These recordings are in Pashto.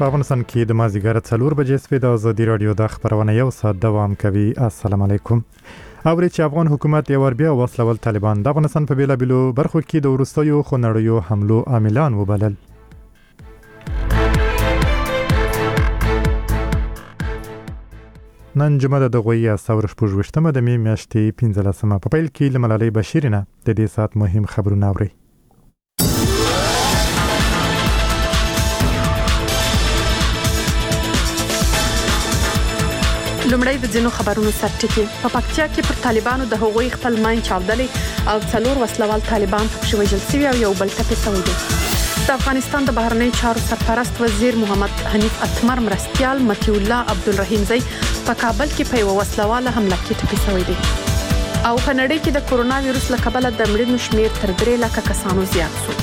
په افغانستان کې د مازیګر 4 بجې سپې د ازادي رادیو د خبرونه یو ساعت دوام کوي. السلام علیکم. اوري چې افغان حکومت یو ور بیا وسلول طالبان د افغانستان په بیلابیلو برخو کې د ورستیو خنړیو حملو عاملان وبلل. نن جمعه د غوي ساور شپږ د می میاشتې 15 په پیل کې لملالۍ بشیرینه د دې سات مهم خبرونه اوري. لومړی د ځینو خبرونو سرټکی. په پکتیا کې پر طالبانو د هغوی خپل ماین چاودلې او 4 وسلوال طالبان په وژل شوي او یو بل ټپي شوی دي. د افغانستان د بهرنی چارو سرپرست وزیر محمد حنیف اتمر مرستیال متي الله عبدالرحیم زئی په کابل کې په یو وسلواله حمله کې ټپي شوی دی. او په نړۍ کې د کورونا وایروس له کبله د مړینو شمیر تر 3 لک کسانو زیات شو.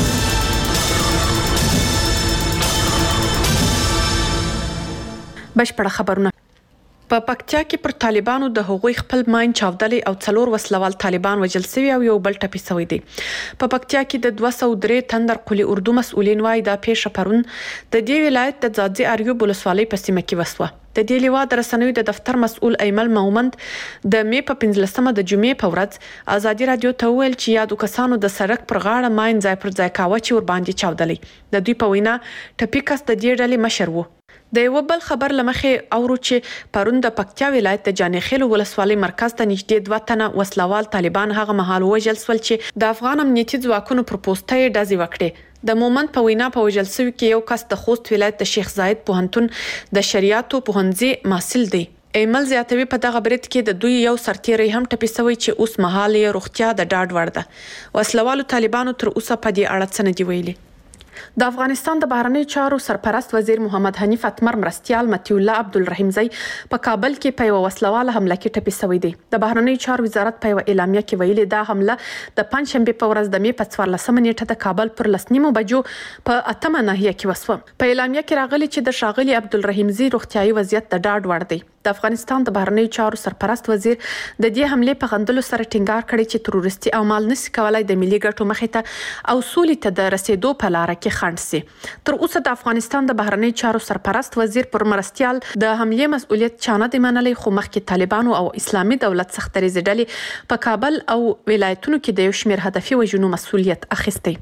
بشپړ خبرونه. په پکتیا کې پر طالبانو د هغوی خپل ماین چاودلې او 4 وسلوال طالبان وژل شوي او یو بل ټپي شوی دی. په پکتیا کې د 203 تندر قلی اردو مسؤلین وايي دا پیښه پرون د دې ولایت د ځاځي اریوب ولسوالۍ په سیمه کې وسوه. د دې لیوا د رسنیو د دفتر مسؤل ایمل مومند د می په 15 د جمعې په ورځ ازادي رادیو ته ویل چې یادو کسانو د سړک پر غاړه ماین ځای پر ځای کاوه چې ور باندې چاودلې. د دوی په وینا ټپي کس د دې ډلې مشر وو. د یو بل خبر لمخې اورو چې پرون د پکتیا ولایت د جانخیل ولسوالۍ مرکز ته نږدې 2 تنه وسلوال طالبان هغه مهال وژل شول چې د افغان امنیتي ځواکونو پر پوسټه ډزې وکړې. د مومند په وینا په وژل شوي کې یو کس د خوست ولایت د شیخ زاید پوهنتون د شریعتو پوهنځي محصل دی. ایمل زیاتوي په دغه برید کې د دوی یو سرتیری هم ټپي شوی چې اوس مهال یې روغتیا د ډاډ وړ ده. وسلوالو طالبانو تر اوسه په دې اړه څه نه دی ویلي. د افغانستان د بهرنی چارو سرپرست وزیر محمد حنیف اتمر مرستیال متي الله عبدالرحیم زئی په کابل کې په یو وسلواله حمله کې ټپي شوی دی. د بهرنی چارو وزارت په یو اعلامیه کې ویلي دا حمله د پنځشنبه په ورځ د می په 14 نیټه د کابل پر 9 بجو په 8 ناحیه کې وسوه. په اعلامیه کې راغلي چې د شاغلي عبدالرحیم زئی روغتیايي وضعیت د ډاډ وړ دی. د افغانستان د بهرنی چارو سرپرست وزیر د دې حمله په غندلو سره ټینګار کړی چې تروریستي اعمال نشي کولای د ملي ګټو مخې ته او سولې ته د رسیدو په لار کې خنډ شي. تر اوسه د افغانستان د بهرنی چارو سرپرست وزیر پر مرستیال د حمله مسؤلیت چانه دی منلي، خو مخکې طالبانو او اسلامي دولت سخت دریځ ډلې په کابل او ولایتونو کې د یو شمېر هدفي وژنو مسؤلیت اخیستی.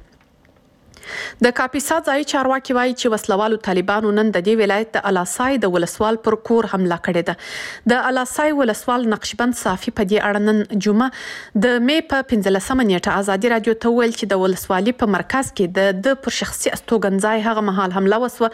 د کاپیسا ځای چارواکي وایي چې وسلوالو طالبانو نن د دې ولایت د الاسای د ولسوال پر کور حمله کړې ده. د الاسای ولسوال نقشبند صافي په دې اړه نن جمعه د می په 15 نیټه ازادي رادیو ته ویل چې د ولسوالۍ په مرکز کې د پر شخصي استوګنځای هغه مهال حمله وسوه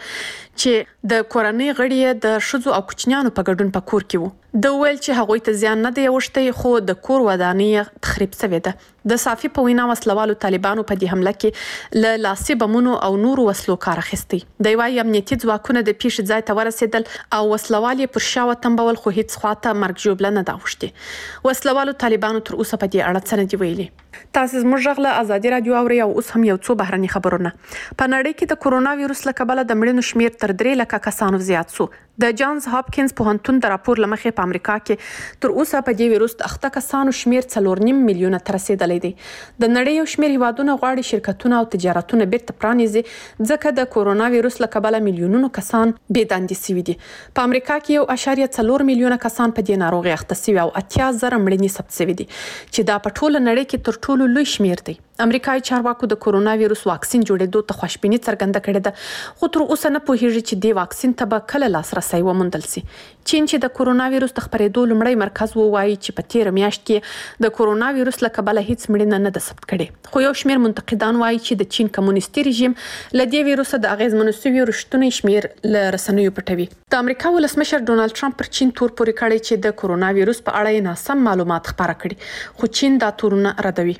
چې د کورنۍ غړي د شذو او کوچنیانو په ګډون په کور کې وو. د ویل چې هغوی ته زیان نه دی اوښتی خو د کور ودانۍ تخریب شوې ده. د صافي په وینا وسلوالو طالبانو په دې حمله کې له لاسي بمونو او نورو وسلو کار اخیستی. د وايي امنیتي ځواکونه د پیښې ځای ته ورسېدل او وسلوال یې پر شاوه تنبول خو هیڅ خواته مرګ ژوبله نه دا اوښتې. وسلوالو طالبانو تر اوسه په دې اړه څه نه دی ویلي. تاسو زموږ غږ له ازادي رادیو اورئ او اوس هم یو څو بهرني خبرونه. په نړۍ کې د کورونا وایروس له کبله د مړینو شمیر تر 3 لک کسانو زیات شو. د جانز هاپکینز پوهنتون د راپور لمخې په امریکا کې تر اوسه په دې وایروس د اخته کسانو شمیر 4.5 میلیونه تر رسیدلی دی. د نړۍ یو شمیر هیوادونه غواړي شرکتونه او تجارتونه بیرته پرانیزي ځکه د کورونا وایروس له کبله میلیونونو کسان بې دندې شوي دي. په امریکا کې 1.4 میلیونه کسان په دې ناروغي اخته شوي او 80,000 مړینې ثبت شوي دي چې دا په ټوله نړۍ کې تر ټولو لوی شمیر دی. امریکایي چارواکو د کورونا وایروس واکسین جوړېدو ته خوشبیني څرګنده کړې ده خو تر اوسه نه پوهیږي چې د واکسین ته به کله لاسرسی وموندل شي. چین چې د کورونا وایروس د خپرېدو لومړی مرکز وایي چې په تیر میاشت کې د کورونا وایروس له کبله هیڅ مړینه نه ده ثبت کړې. خو یو شمیر منتقدان وایي چې د چین کمونیستي رژیم له دې وایروس د اغیزمنو شویو رښتونی شمیر له رسنیو پټوي. د امریکا ولسمشر ډونالد ټرمپ پر چین تور پورې کړی چې د کورونا وایروس په اړه یې ناسم معلومات خپاره کړي خو چین دا تورونه ردوي.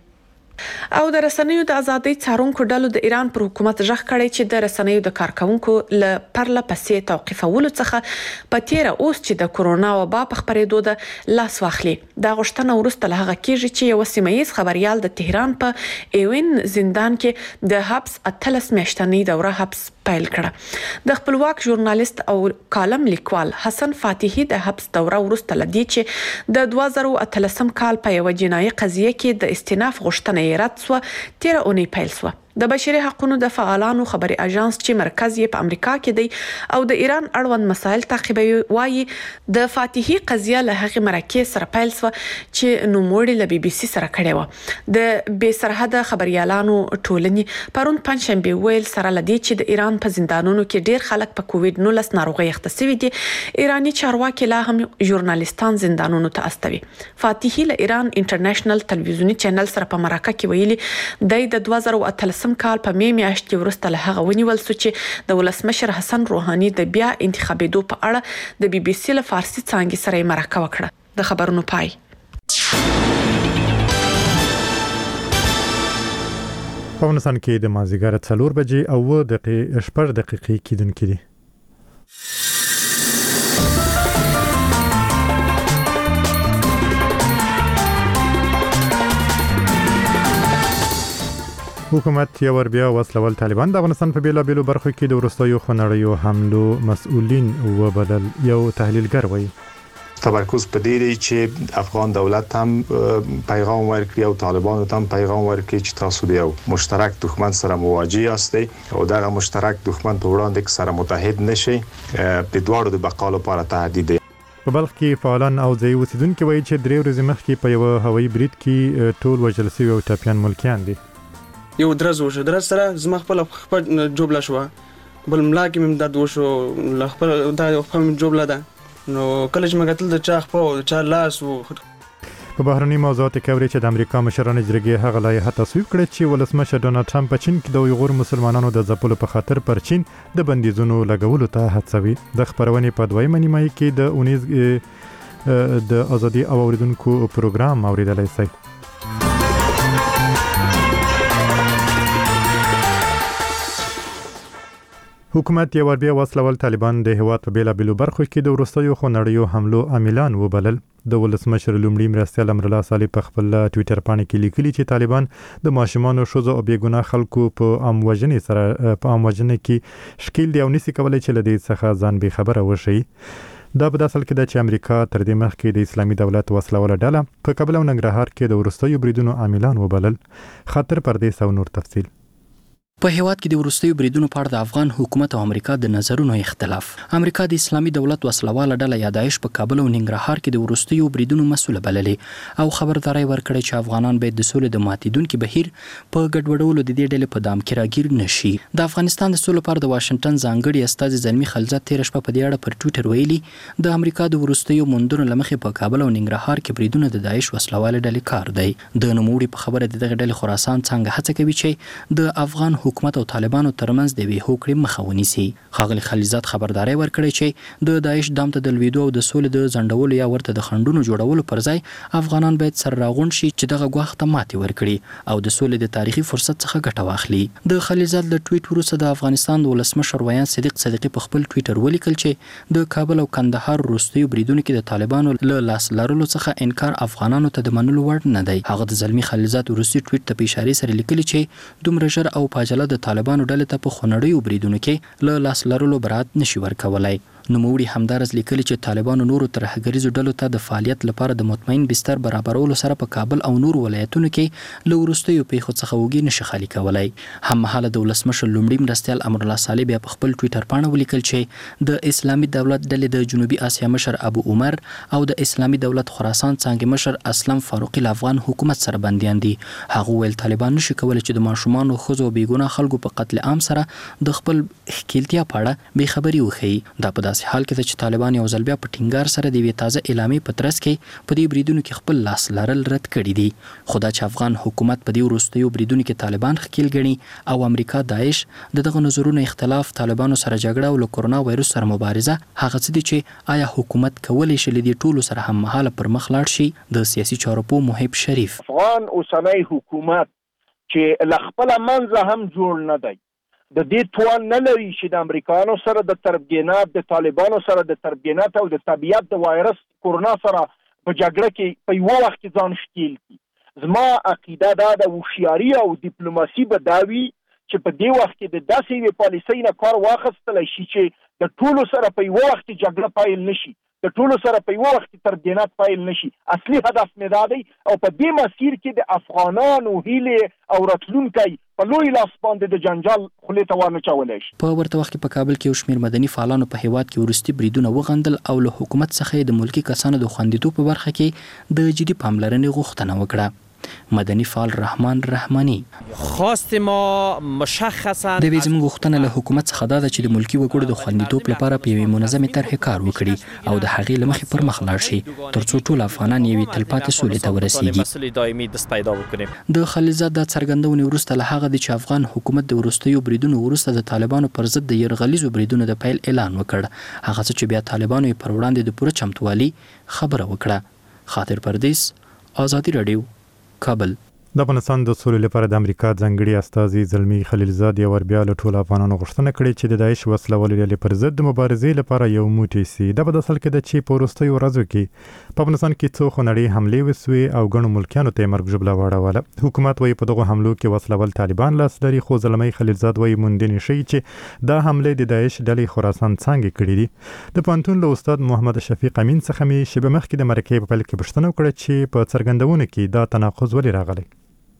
او د رسنیو د ازادۍ څارونکو ډلو د ایران پر حکومت ژغ کړی چې د رسنیو د کارکونکو له پرله پسې توقیفولو څخه په تیر اوس چې د کورونا وبا په خپرېدو د لاس واخلي. دا غوښتنه وروسته له هغه کېږي چې یو سیمه‌ییز خبريال د تهران په ایوین زندان کې د حبس 18 میاشتنۍ دوره حبس پیل کړه. د خپلواک ژورنالیست او کالم لیکوال حسن فاتحي د حبس دوره وروسته لدی چې د 2013 کال په یو جنایي قضیه کې د استئناف غوښتنه یې رد شوه تیر اونۍ پیل شوه. د بشري حقوقو د فعالانو خبري اژانس چې مرکز یې په امریکا کې دی او د ایران اړوند مسایل تعقیبوي وايي د فاتحي قضیه له هغه مرکز سره پیل شو چې نوموړي له بي بي سي سره کړي و د بې سرحده خبريالانو ټولنې پرون پنځشنبه ویل سره لدی چې د ایران په زندانونو کې ډیر خلک په کووډ 19 ناروغي اخته شوي دي. ایرانی چارواکي لا هم ژورنالیستان زندانونو ته استوي. فاتحي له ایران انټرنیشنل ټلویزیونی چینل سره په مرکه کې ویلي د 2013 کال په می میاشت کې ورسته له هغه ونیول شو چې د ولسمشر حسن روحاني د بیا انتخابېدو په اړه د بي بي سي له فارسي څانګې سره مرکه وکړه. د خبرونو پای. په افغانستان کې د مازیګر 4 بجې او 10 دقیقې کېدونکې دي. حکومت یو ور بیا وسلوال طالبان د افغانستان په بیلابیلو برخو کې د ورستیو خنړیو حملو مسؤلین وبدل. یو تحلیلګر وایي تمرکز په دې دی چې افغان دولت هم پیغام ورکړي او طالبانو ته هم پیغام ورکړي چې تاسو د یو مشترک دښمن سره مواجه یاستئ او دغه مشترک دښمن په وړاندې سره متحد نشئ. د دواړو د بقا لپاره تهدید دی. په بلخ کې فعالان او ځای اوسیدونکو وایي چې 3 ورځې مخکې په یو هوایي برید کې ټول وژل شوي او ټاپیان ملکیان دي. یو درز وشو، درز سره زما خپل جوبله شو، بل ملا کې مم درد وشو، خپل دا خپل جوبله ده. نو کله چې مګتل د چا خپل او چا لاس وو. په بهرني موضوعاتو کې اوري چې د امریکا مشرانو جرګې هغه لایحه تصویب کړې چې ولسمشر ډونالد ټرمپ په چین کې د ویغور مسلمانانو د ځپلو په خاطر پر چین د بندیزونو لګولو ته هڅوي. د خبرونې په دویمه نیمایي کې د اونیز د ازادي او اوریدونکو پروګرام اوریدلای شئ. حکومت یو ور بیا وسلوال طالبان د هیواد په بیلابیلو برخو کې د ورستیو خنړیو حملو عاملان وبلل. د ولسمشر لومړي مرستیال امرالله صالح په خپل ټوئیټر باندې کې لیکلي چې طالبان د ماشومان او شوزو او بیګناه خلکو په اموجنې سره په اموجنې کې شکیل دی او نسی کولای چې لدې څخه ځان به خبره وشي. دا په داسل کې د چې امریکا تر دې مخکې د اسلامي دولت وسلواله ډله په کابل او ننګرهار کې د ورستیو بریدونو عاملان وبلل. خاطر پردیس او نور تفصیل. په هیواد کې د ورستیو بریدونو په اړه د افغان حکومت او امریکا د نظرونو اختلاف. امریکا د اسلامي دولت وسلواله ډله یا داعش په کابل او ننګرهار کې د ورستیو بریدونو مسؤل بللې او خبرداري ورکړې چې افغانان باید د سولې د ماتیدونکو بهیر په ګډوډولو د دې ډلې په دام کې راګیر نشي. د افغانستان د سولې لپاره د واشنگټن ځانګړي استاذ زلمی خلزات تیر شپه په دې اړه پر ټوئیټر ویلي د امریکا د ورستیو مندونو لمخې په کابل او ننګرهار کې بریدونه د داعش وسلواله ډلې کار دی. د نوموړي په خبره دغه ډلې خراسان څنګه هڅه کوي چې د افغان حکومت او طالبانو ترمنځ د وی هوکړې مخه ونیسي. ښاغلي خلیزات خبرداري ورکړي چې د داعش دام ته د لویدو او د سولې د ځنډولو یا ورته د خندونو جوړولو پر ځای افغانان باید سر راغون شي چې دغه غوښ ته ماتې ورکړي او د سولې د تاریخي فرصت څخه ګټه واخلي. د خلیزات له ټویټ وروسته د افغانستان د ولسمشر ویان صدیق صدیقی په خپل ټویټر ولیکل چې د کابل او کندهار وروستیو بریدونو کې د طالبانو له لاس لرلو څخه انکار افغانانو ته د منلو وړ نه دی. هغه د زلمی خلیزات وروستي ټویټ ته په اشاره سره لیکلي چې دومره ژر او پاجله د طالبانو ډلې ته په خنړیو بریدونو کې له لاس لرلو برات نشي ورکولای. نوموړي همدارس لیکلي چې طالبانو نورو ترهګریزو ډلو ته د فعالیت لپاره د مطمئن بستر برابرولو سره په کابل او نور ولایتونو کې له وروستیو پیښو څخه وګي نشي خالي کولای. هممهاله د ولسمشر لومړي مرستیال امرالله صالح بیا په خپل ټویټر باندې ولیکل چې د اسلامي دولت ډلې د جنوبي اسیا مشر ابو عمر او د اسلامي دولت خراسان څنګه مشر اسلم فاروقي له افغان حکومت سره بنديان دي. هغه ویل طالبان نشي کولای چې د ماشومان او خزو بیګونه خلکو په قتل عام سره د خپل خپلتیا پاړه به خبري وخی. دا په داسې حال کې چې طالبان یو ځل بیا په ټینګار سره د وی تازه اعلامي پترس کې په دې بریدونو کې خپل لاس لرل رد کړی دي. خدا چې افغان حکومت په دې وروستیو بریدونو کې طالبان خکیل ګڼي او امریکا داعش دغه نظرونو اختلاف طالبانو سره جګړه او له کورونا وایروس سره مبارزه هغه څه دي چې آیا حکومت کولی شي لدی ټولو سره هم مهاله پر مخ لاړ شي. د سیاسي چارو په محب شریف افغان اوسنۍ حکومت چې لخپل منځ هم جوړ نه دی د دې توان نه لري چې د امریکایانو سره د تربګینات د طالبانو سره د تربګینات او د طبيعت د وایرس کورونا سره په جګړه کې په یو وخت کې ځان ښکیل کی. زما عقیده دا د هوښیاري او ډیپلوماسي به داوي چې په دې وخت کې د داسې پالیسۍ نه کار واخیستل شي چې د ټولو سره په یو وخت کې جګړه پایل نشي. د ټولو سره په یو وخت تربینات پایل نشي. اصلي هدف مې دا دی او په دې مسیر کې د افغانانو هیله او راتلونکي په لوی لاس باندې د جنجال خولې ته ورنه چولای شي. په ورته وخت کې په کابل کې یو شمېر مدني فعالانو په هیواد کې ورستي بریدونه وغندل او له حکومت څخه د ملکی کسانو د خوندیتوب په برخه کې د جدي پاملرنې غوښتنه وکړه. مدني فعال رحمان رحماني خواست ما مشخصا د ویزم غوښتنه له حکومت څخه دا چې د ملکی وګړو د خوندیتوب لپاره په یوې منظمې طرحې کار وکړي او د هغې له مخې پر مخ لاړ شي ترڅو ټول افغانان یوې تلپاتې سولې ته ورسیږي. د خلیلزاد د څرګندونې وروسته له هغه چې افغان حکومت د وروستیو بریدونو وروسته د طالبانو پر ضد د یرغلیزو بریدونو د پیل اعلان وکړ، هغه چې بیا طالبانو یې پر وړاندې د پوره چمتووالي خبره وکړه. خاطر پردیس، آزادي رادیو، کابل. د افغانستان د سولې لپاره د امریکا ځانګړي استازي زلمی خلیلزاد یو بیا له ټولو افغانانو غوښتنه کړې چې د داعش وسلوالې ډلې پر ضد د مبارزې لپاره یو موټی سي. دا په اصل کې د چې په وروستیو ورځو کې په افغانستان کې څو خونړۍ حملې وسوې او ګڼو ملکیانو ته مرګ ژوبله واړوله. حکومت وايي په دغه حملو کې وسلوال طالبان لاس لري، خو زلمی خلیلزاد وايي موندنې شي چې دا حملې د داعش ډلې خراسان څنګه کړې دي. د پوهنتون له استاد محمد شفیق امین څخه مې شبه مخکې د مرکې په پیل کې پوښتنه وکړه چې په څرګندونه کې دا تناقض ولې راغلی.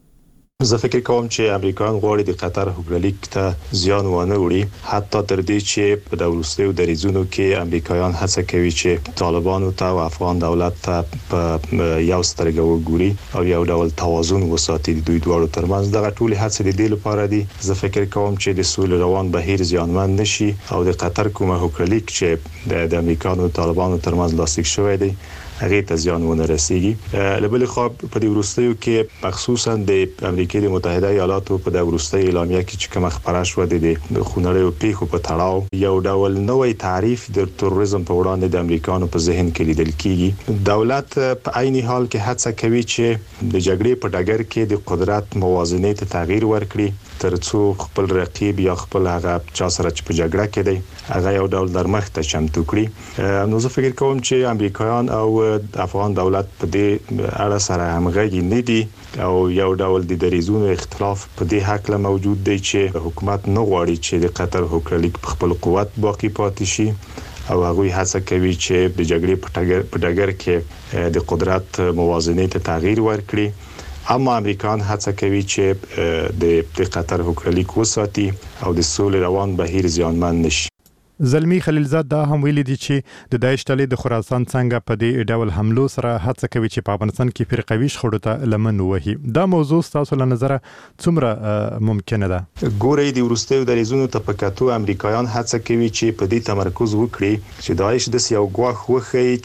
زه فکر کوم چې امریکایان غواړي د قطر حکومت ته زیان ونه وړي، حتی تر دې چې په دولتي دریزونو کې امریکایان هڅه کوي چې طالبانو ته او افغان دولت ته په یو سترګه وګوري او یو ډول توازن وساتي د دوی دواړو ترمنځ. دغه ټول هڅې د دې لپاره دي. زه فکر کوم چې د سولې روان بهیر زیانمن نشي او د قطر کومه حکومت چې د امریکایانو او طالبانو ترمنځ لاسلیک شوی دی هغه ته زیان ونه رسیږي. لبل خو په دې وروستیو کې مخصوصا د امریکا متحده ایالاتو په د وروستي اعلامیه کې چې کوم خبره شو د خونړیو پیښو په تړاو یو ډول نوې تعریف د تروریزم په وړاندې د امریکانو په ذهن کې لیدل کیږي. دولت په عین حال کې هڅه کوي چې د جګړې په ډګر کې د قدرت موازنې ته تغییر ورکړي ترڅو خپل رقیب یا خپل هغه چا سره چې په جګړه کې دی هغه یو ډول درمخته چمتو کړي. نو زه فکر کوم چې امریکایان او افغان دولت په دې اړه سره همغږي نه دي او یو ډول د دریزونو اختلاف په دې حق له موجود دی چې حکومت نه غواړي چې د قطر حکومت په خپل قوت باقی پاتې شي او هغه هڅه کوي چې د جګړې په ډګر کې د قدرت موازنې ته تغییر ورکړي. اما امریکایان هڅه کوي چې د قطر حکومت وساتي او د سولې روان بهیر زیانمن نشي. زلمی خلیلزاد دا هم ویلي دي چې د داعش ډلې د خراسان څنګه په دې ډول حملو سره هڅه کوي چې په افغانستان کې فرقوي شخړو ته لمن ووهي. دا موضوع تاسو له نظره څومره ممکنه ده؟ ګورې د وروستیو دریزونو ته په کتو امریکایان هڅه کوي چې په دې تمرکز وکړي چې داعش د یو ګواښ وښيي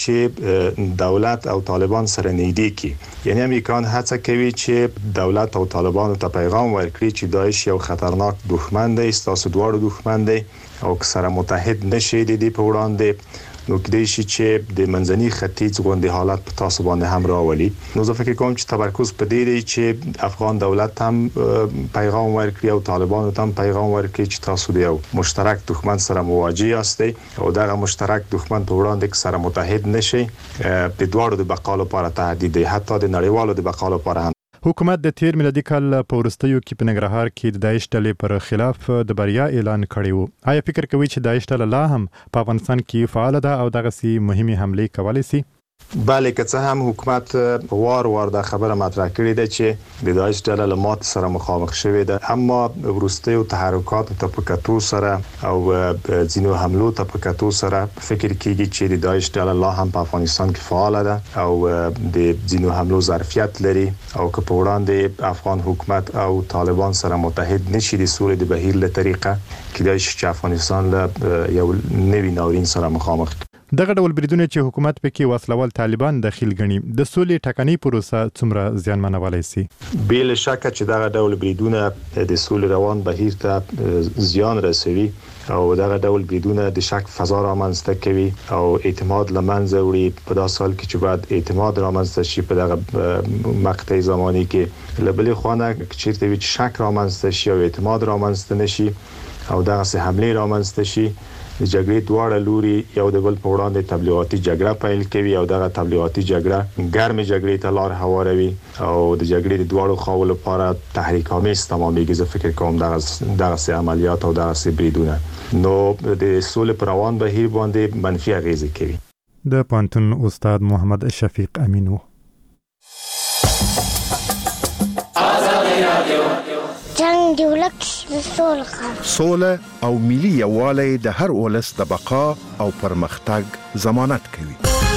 چې دولت او طالبان سره نږدې کی. یعنی امریکایان هڅه کوي چې دولت او طالبان ته پیغام ورکړي چې داعش یو خطرناک دښمن دی، تاسو دواړو دښمن دی او که سره متحد نشي د دې په وړاندې نو کېدای شي چې د منځني ختیځ غونډې حالت په تاسو باندې هم راولي. نو زه فکر کوم چې تمرکز په دې دی چې افغان دولت هم پیغام ورکړي او طالبانو ته هم پیغام ورکړي چې تاسو د یو مشترک دښمن سره مواجه یاستئ او دغه مشترک دښمن په وړاندې که سره متحد نشي د دواړو د بقا لپاره تهدید دی، حتی د نړیوالو د بقا لپاره هم. حکومت د تیر میلادي کال په وروستیو کې په ننګرهار کې د داعش ډلې پر خلاف د بریا اعلان کړی وو. آیا فکر کوي چې داعش ډله لا هم په افغانستان کې فعال ده او دغه سي مهمه حمله کولی شي؟ بله که څه هم حکومت وار د خبره مطرح کړې ده چې د داعش ډله له مات سره مخامخ شوې ده، اما وروستیو تحرکات ته په کتو سره او ځینو حملو ته په کتو سره فکر کیږي چې د داعش ډله لا هم په افغانستان کې فعال ده او د ځینو حملو ظرفیت لري او که په وړاندې افغان حکومت او طالبان سره متحد نشي د سولې د بهیر له طریقه کېدای شي چې افغانستان له یو نوي ناورین سره مخامخ. دغه ډول بریدونه چې حکومت پکې وسلوال طالبان داخل غني د سولې ټاکنې پروسه څومره زیانمنولای شي؟ بل شک چې دغه ډول بریدونه د سولې روان بهیر ته زیان رسوي او دغه ډول بریدونه د شک فضا رامنځته کوي او اعتماد لمنځه وړي. په داسې حال کې چې بعد اعتماد رامنځته شي په دغه مقطع زماني کې لبلې خوانه چیرته وي چې شک رامنځته شي او اعتماد رامنځته نشي او دغه سه حمله رامنځته شي، د جګړې دواړه لوري یو د بل په وړاندې تبلیغاتي جګړه پیل کوي او دغه تبلیغاتي جګړه ګرمه جګړې ته لار هواروي او د جګړې د دواړو خواو لپاره تحریک آمیز تمامېږي. زه فکر کوم دغه عملیات او دغه بریدونه نو د سولې پر روان بهیر باندې منفي اغیزه کوي. د پوهنتون استاد محمد شفیق امین و. جنگ دی ولک سوله او ملي یووالی د هر ولس د بقا او پرمختګ ضمانت کوي.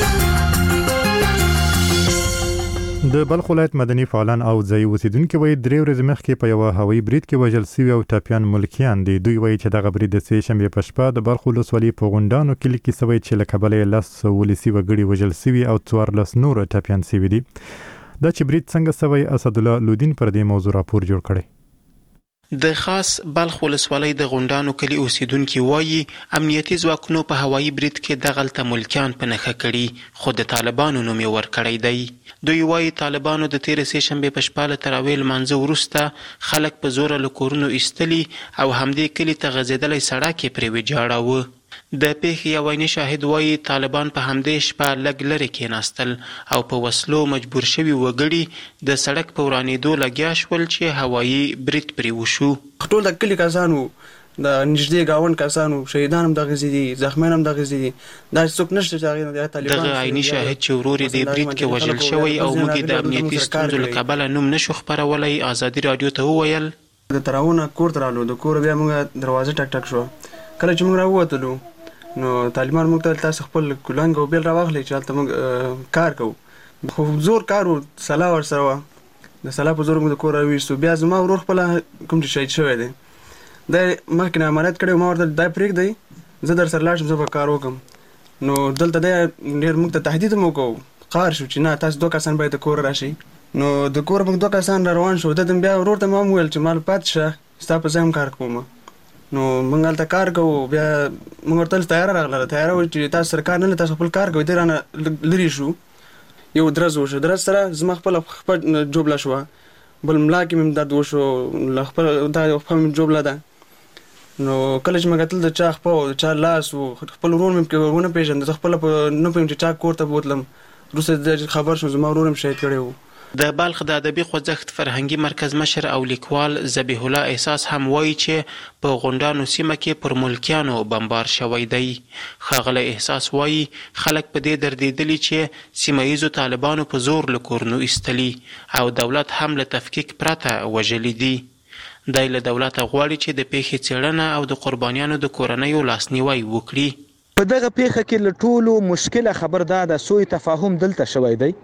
د بلخ ولایت مدني فعالان او ځای اوسیدونکو وایي 3 ورځې مخکې په یو هوایي برید کې وژل شوي او ټاپیان ملکیان دي. دوی وایي چې دغه برید د سې شنبې په شپه د بلخ ولسوالۍ په غونډانو کلي کې شوی چې له کبله 10 ولسي وګړي وژل شوي او 14 نور ټاپیان شوي دي. دا چې برید څنګه شوی اسد الله لودین پر دې موضوع راپور جوړ کړی. د خاص بلخ ولسوالۍ د غونډانو کلي اوسیدونکي وایي امنیتي ځواکونو په هوایي برید کې دغلته ملکیان په نښه کړي خو د طالبانو نوم یې ورکړی دی. دوی وایي طالبانو د تېرې سې شنبې په شپه له تراویح لمانځه وروسته خلک په زوره له کورونو ایستلي او همدې کلي ته غځېدلی سړک یې پرې ویجاړاوه. د پیښې یو عیني شاهد وایي طالبان په همدې شپه لږ لرې کېناستل او په وسلو مجبور شوي وګړي د سړک په ورانېدو لګیا شول چې هوایي برید پرې وشو. ټول د کلي کسانو د نږدې ګاونډ کسانو شهیدان هم دغسې دي، زخمیان هم دغسې دي. داسې څوک نشته چې هغې طالبان دغه عیني شاهد چې ورور یې د برید کې وژل شوی او موږ یې د امنیتي ستونزو له کبله نوم نشو خپرولی ازادي راډیو ته وویل د تراونه کور ته رالو. د کور بیا موږ دروازه ټک ټک شوه. کله چې موږ راووتلو نو طالبان موږ ته تاسو خپل کلنګ او بیل راواخلئ چې هلته موږ کار کوو. خو زور کار و، سلا ورسره وه. د سلا په زور موږ د کور راویستو. بیا زما ورور خپله کوم چې شهید شوی دی دا مخکې نه امانت کړی و. ما ورته دا پرېږدئ زه در سره لاړ شم، زه به کار وکړم. نو دلته دی ډېر موږ ته تهدید هم وکړو، قهر شو چې نه تاسو 2 کسان باید د کور راشئ. نو د کور موږ 2 کسان را روان شو. ده بیا ورور ته ما هم وویل چې ما پاتې شه ستا په ځای هم کار کوم. نو موږ هلته کار کوو. بیا موږ ورته تیاره راغله. تیاره وایي چې تاسو سره کار نه لري، تاسو خپل کار کوئ. دی رانه لرې شو. یو درز وشو. درز سره زما خپله خپه جوبله شوه، بل ملا کې مې درد وشو، له خپل دا خپه مې جوبله ده. نو کله چې مې کتل د چا خپه و، د چا لاس و، خپل ورور مې ونه پېژنده. زه خپله نه پوهېږم چې چا کور ته بوتلم. وروسته خبر شوم زما ورور مې شهید کړی و. د بلخ د ادبي خوځښت فرهنګي مرکز مشر او لیکوال ذبیح الله احساس هم وایي چې په غونډانو سیمه کې پر ملکیانو بمبار شوی دی. ښاغلی احساس وایي خلک په دې دردېدلي چې سیمه ییزو طالبانو په زور له کورونو ایستلي او دولت هم له تفکیک پرته وژلي دي. دی له دولته غواړي چې د پیښې څېړنه او د قربانیانو د کورنیو لاسنیوی وکړي. په دغه پیښه کې له ټولو مشکله خبر دا د سوء تفاهم دلته شوی دی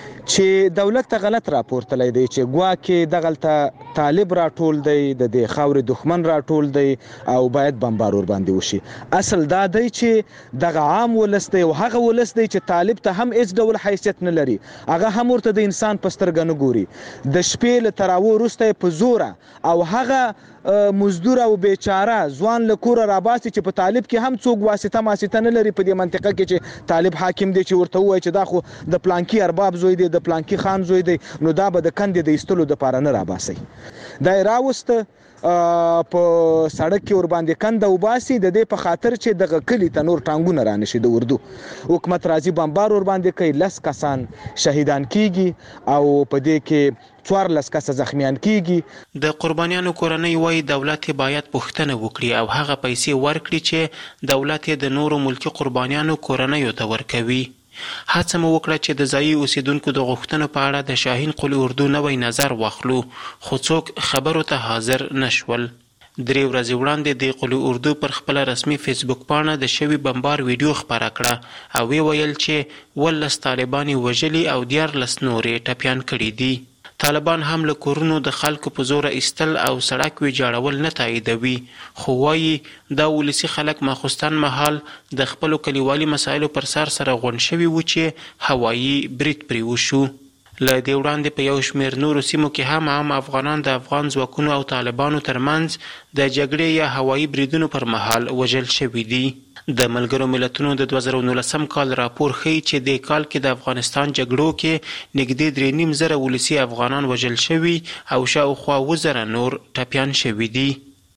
چې دولت ته غلط راپورتلی دی چې ګواکې دغلته طالب راټول دی، د دې خاورې دښمن راټول دی او باید بمبار ورباندې وشي. اصل دا دی چې دغه عام ولس دی او هغه ولس دی چې طالب ته هم هیڅ ډول حیثیت نه لري. هغه هم ورته د انسان په سترګه نه ګوري. د شپې له تراوو وروسته یې په زوره او هغه مزدور او بیچاره ځوان له کوره راباسي چې په طالب کې هم څوک واسطه نه لري په دې منطقه کې چې طالب حاکم دی چې ورته ووایي چې دا خو د پلانکي ارباب زوی دی، د پلانکي خان زوی دی، نو دا به د کندې د ایستلو دپاره نه راباسئ. دا یې راوسته په سړک کې ورباندې کنده وباسي د دې په خاطر چې دغه کلي ته نور ټانګونه رانشي. د اردو حکومت راځي بمبار ورباندې کوي، 10 کسان شهیدان کیږي او په دې کې 14 کسه زخمیان کیږي. د قربانیانو کورنۍ وایي دولت باید پوښتنه وکړي او هغه پیسې ورکړي چې دولت د نورو ملکي قربانیانو کورنیو ته ورکوي. هڅه مو وکړه چې د ځایي اوسیدونکو د غوښتنو په اړه د شاهین قلي اردو نوی نظر واخلو، خو څوک خبرو ته حاضر نشول. 3 ورځې وړاندې د قلي اردو پر خپله رسمي فیسبوک پاڼه د شوي بمبار ویډیو خپره کړه او ویل چې 18 طالبان یې وژلي او 14 نور یې ټپیان کړي دي. طالبان هم له کورونو د خلکو په زوره ایستل او سړک ویجاړول نه تاییدوي، خو وایي دا ولسي خلک ماخوستن مهال د خپلو کلیوالي مسایلو پر سر غونډ شوي وو چې هوایي برید پرې وشو. له دې وړاندې په یو شمېر نورو سیمو کې هم عام افغانان د افغان ځواکونو او طالبانو ترمنځ د جګړې یا هوایي بریدونو پر مهال وژل شوي دي. د ملګرو ملتونو د 2019 کال راپور ښیي چې د کال کې د افغانستان جګړو کې نږدې 3.5 زره ولسي افغانان وژل شوي او شاوخوا 7 زره نور ټپیان شوي دي.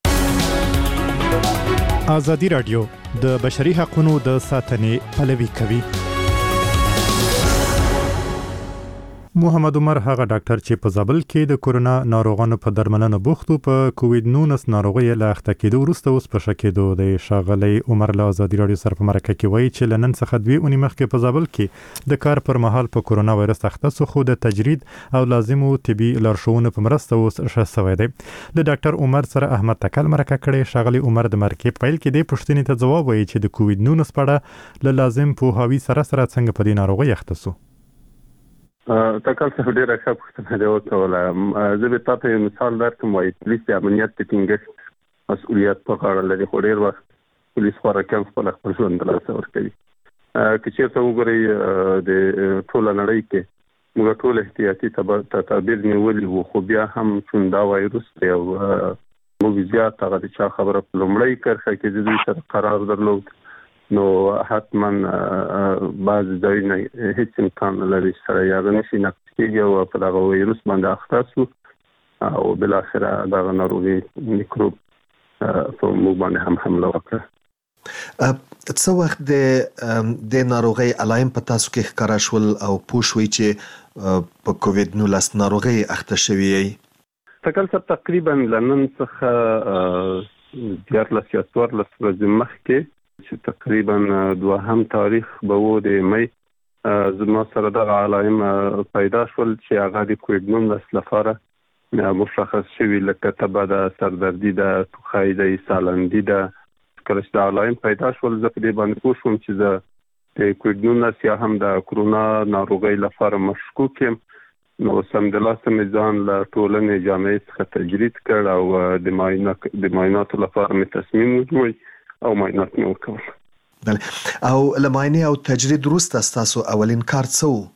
ازادي راډیو د بشري حقوقو د ساتنې پلوي کوي. محمد عمر هغه ډاکټر چې په زابل کې د کورونا ناروغانو په درملنه بوختو په کووډ 19 ناروغي له اخته کېدو وروسته اوس په شکېدو د شاغلي عمر له ازادي رادیو سره په مرکه کې وایي چې لنن څخه 2 اونۍ مخکې په زابل کې د کار پر مهال په کورونا وایرس اخته شو خو د تجرید او لازمو طبي لارښوونو په مرسته اوس ښه شوی دی. د ډاکټر عمر سره احمد تکل مرکه کړې. شاغلي عمر د مرکه پیل کې د پښتنې ته جواب وایي چې د کووډ 19 په اړه له لازم پوهاوي سره څنګه په دې ناروغي اخته شو. تکل څه ډیره ښه پوښتنه دی وکړه. زه به تاسو مثال درکوم وايي پولیس د امنیت د ټینګښت مسؤلیت په غاړه لري خو ډیر وخت پولیس خورکان خپل ژوند له لاسه ورکوي. که چېرته وګورئ د ټول نړۍ کې موږ ټول احتیاطي تدابیر نیولي وو خو بیا هم چې دا وایروس دی او موږ زیات هغه د چا خبره په لومړۍ کرښه کې د دوی سره قرار درلود نو حتما بعض ځایونه هیڅ امکان لري سره یا نشي نقص کېږي او په دغه وایروس باندې اخته شو او بل اخره دغه ناروغي میکروب په موږ باندې هم حمله وکړه. څه وخت د ناروغي علایم په تاسو کې ښکارا شول او پوه شوئ چې په کووډ 19 ناروغي اخته شوی یې؟ تقریبا تقریبا لنن څخه 14 یا 14 ورځې مخکې چې تقریبا دوهم تاریخ به و د مې زما سره دغه علایم پیدا شول چې هغه د کووډ 19 لپاره مشخص شوي لکه تبه ده، سردردي ده، ټوخی ده، سالندي ده. کله چې د علایم پیدا شول زه په دې باندې پوه شوم چې زه د کووډ 19 یا هم د کرونا ناروغۍ لپاره مشکوک یم. نو سمدلاسه مې ځان له ټولنې جامعې څخه تجرید کړ او د معایناتو لپاره مې تصمیم ونیوی او معاینات مې وکړل. بله او له معاینې او تجرید وروسته ستاسو اولین کار څه و؟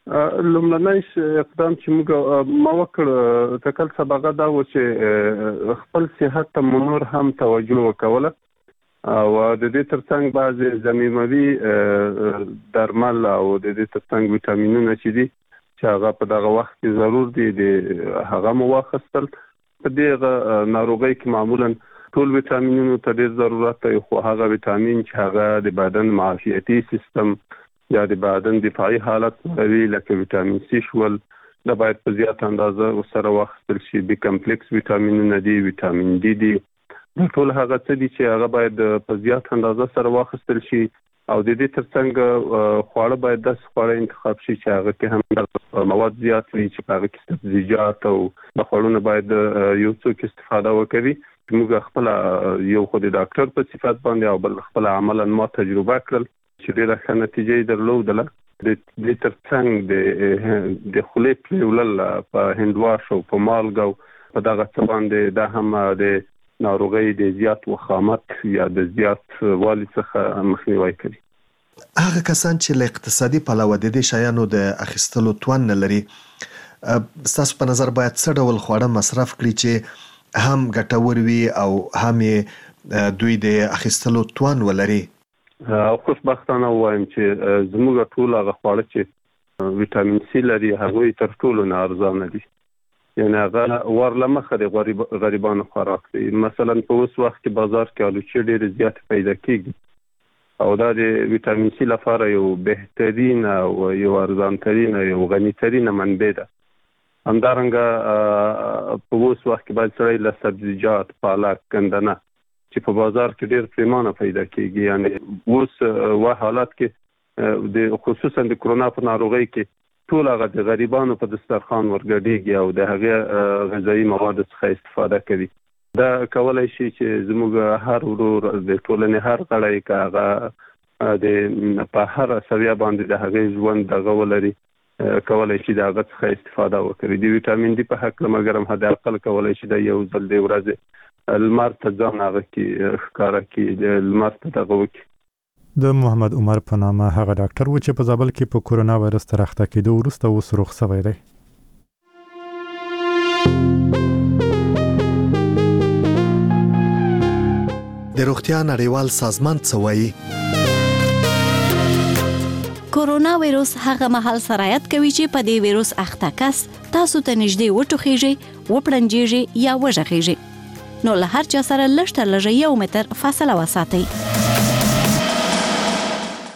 لومړنی اقدام چې موږ ما وکړ تکل سبقه دا و چې خپل صحت ته نور هم توجه وکوله او د دې ترڅنګ بعضې ضمیموي درمل او د دې ترڅنګ ویټامینونه چې دي چې هغه په دغه وخت کې ضرور دي د هغه مو واخیستل. په دې ناروغۍ کې معمولا ټول ویټامینونو ته ډېر ضرورت دی خو هغه ویټامین چې هغه د بدن معافیتي سیستم یا د بدن دفاعي حالت لري لکه ویټامین سی شول دا باید په زیات اندازه سره واخیستل شي. بي کمپلیکس ویټامینونه دي، ویټامین ډي دي، دا ټول هغه څه دي چې هغه باید په زیات اندازه سره واخیستل شي او د دې ترڅنګ خواړه باید داسې خواړه انتخاب شي چې هغه کې هم مواد زیات وي چې هغه کې سبزیجات او د خوړونو باید یو څوک استفاده وکړي. موږ خپل یو خو د ډاکټر په صفت باندې او بل خپل عملاً ما تجربه کړل چې ډېره ښه نتیجه درلودله. د دې ترڅنګ د خولې پریولل په هندواش او په مالګه په دغه څه باندې دا هم د ناروغۍ د زیات وخامت یا د زیات والي څخه مخنیوی کوي. هغه کسان چې له اقتصادي پلوه د دې شیانو د اخیستلو توان نه لري ستاسو په نظر باید څه ډول خواړه مصرف کړي چې هم ګټور وي او هم دوی د اخیستلو توان ولري؟ خوشبختانه وایم چې زموږ ټول هغه خواړه چې ویټامین سی لري هغوی تر ټولو نه ارزانه دي. یعنی هغه ورله مخه د غریبانو خوراک دی. مثلا په اوس وخت کې بازار کې الوچې ډېرې زیاتې پیدا کېږي او دا د ویټامین سی لپاره یو بهترین او یو ارزانترین یو غنیترین منبع ده. همدارنګه په اوس وخت کې باید سړی له سبزیجات، پالک، ګندنه چې په بازار کې ډېر پریمانه پیدا کېږي. یعنی اوس حالات کې د خصوصا د کرونا په ناروغۍ کې ټول هغه د غریبانو په دسترخوان ورګډېږي او د هغې غذایي موادو څخه استفاده کوي. دا کولی شي چې زموږ هر ورور د ټولنې هر غړی که هغه د په هر سویه باندې د هغې ژوند دغه ولري کولی شي د هغه څخه استفاده وکړي. د ویټامین ډي په هکله مګر هم حد اقل کولی شي د یو ځل د ورځې لمر ته ځان هغه کې ښکاره کړي، د لمر ته دغه وکړي. د محمد عمر په نامه هغه ډاکټر و چې په زابل کې په کورونا وایرس تر اخته کېدو وروسته اوس روغ شوی دی. د روغتیا نړیوال سازمان څه وایي؟ کورونا وایروس هغه مهال سرایت کوي چې په دې وایروس اخته کس تاسو ته نږدې وټوخیږي، وپړنجیږي یا وژغیږي. نو له هر چا سره لږ تر لږه 1 متر فاصله وساتئ.